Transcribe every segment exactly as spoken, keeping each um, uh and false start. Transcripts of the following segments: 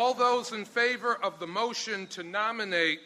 All those in favor of the motion to nominate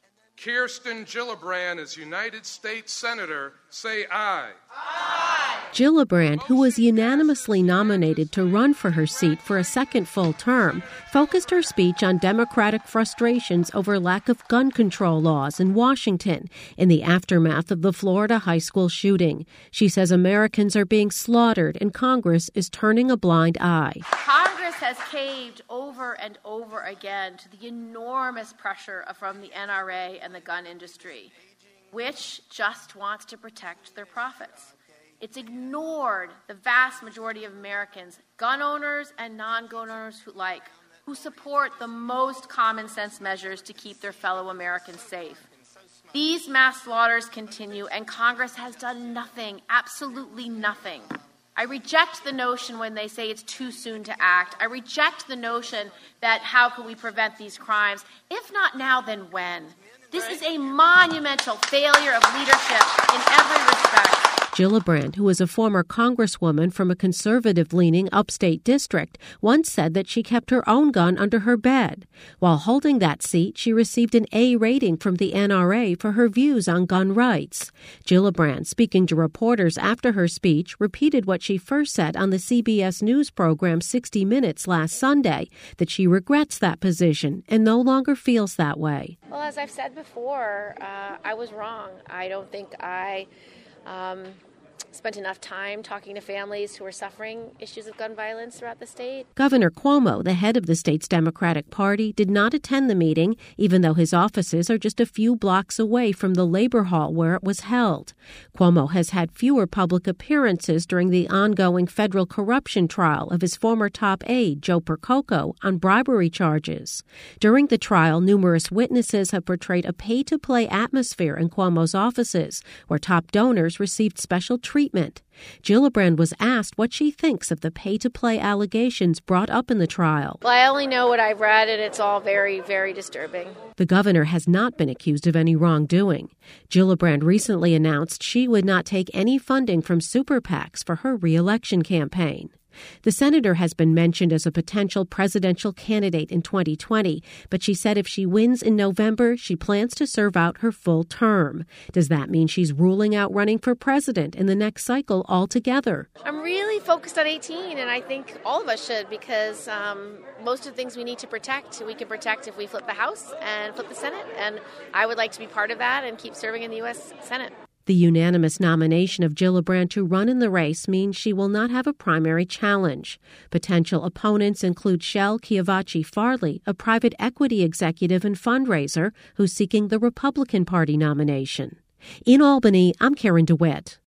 Kirsten Gillibrand as United States Senator, say aye. Aye. Gillibrand, who was unanimously nominated to run for her seat for a second full term, focused her speech on Democratic frustrations over lack of gun control laws in Washington in the aftermath of the Florida high school shooting. She says Americans are being slaughtered and Congress is turning a blind eye. Congress has caved over and over again to the enormous pressure from the N R A and the gun industry, which just wants to protect their profits. It's ignored the vast majority of Americans, gun owners and non-gun owners who like, who support the most common sense measures to keep their fellow Americans safe. These mass slaughters continue, and Congress has done nothing, absolutely nothing. I reject the notion when they say it's too soon to act. I reject the notion that how can we prevent these crimes? If not now, then when? This is a monumental failure of leadership in every respect. Gillibrand, who is a former congresswoman from a conservative-leaning upstate district, once said that she kept her own gun under her bed. While holding that seat, she received an A rating from the N R A for her views on gun rights. Gillibrand, speaking to reporters after her speech, repeated what she first said on the C B S News program sixty minutes last Sunday, that she regrets that position and no longer feels that way. Well, as I've said before, uh, I was wrong. I don't think I... Um, spent enough time talking to families who are suffering issues of gun violence throughout the state. Governor Cuomo, the head of the state's Democratic Party, did not attend the meeting, even though his offices are just a few blocks away from the Labor Hall where it was held. Cuomo has had fewer public appearances during the ongoing federal corruption trial of his former top aide, Joe Percoco, on bribery charges. During the trial, numerous witnesses have portrayed a pay-to-play atmosphere in Cuomo's offices, where top donors received special treatment. Treatment. Gillibrand was asked what she thinks of the pay-to-play allegations brought up in the trial. Well, I only know what I've read, and it's all very, very disturbing. The governor has not been accused of any wrongdoing. Gillibrand recently announced she would not take any funding from super PACs for her re-election campaign. The senator has been mentioned as a potential presidential candidate in twenty twenty, but she said if she wins in November, she plans to serve out her full term. Does that mean she's ruling out running for president in the next cycle altogether? I'm really focused on eighteen, and I think all of us should, because um, most of the things we need to protect, we can protect if we flip the House and flip the Senate, and I would like to be part of that and keep serving in the U S Senate. The unanimous nomination of Gillibrand to run in the race means she will not have a primary challenge. Potential opponents include Shel Kiavachi-Farley, a private equity executive and fundraiser who's seeking the Republican Party nomination. In Albany, I'm Karen DeWitt.